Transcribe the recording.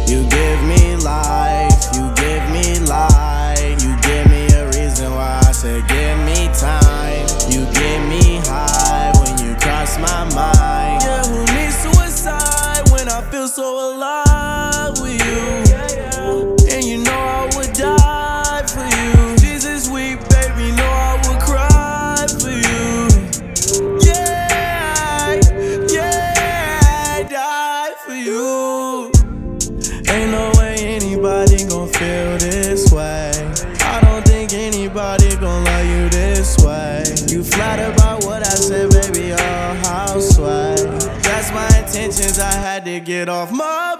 You give me life, you give me light. You give me a reason why I said give me time. You get me high when you cross my mind. Yeah, who needs suicide when I feel so alive with you? And you know I would die for you. Jesus weep, baby, know I would cry for you. Yeah, yeah, I die for you. Ain't no way anybody gon' feel this way. I don't think anybody gon' love you this way. You flattered by what I said, baby, oh, how swag. That's my intentions, I had to get off my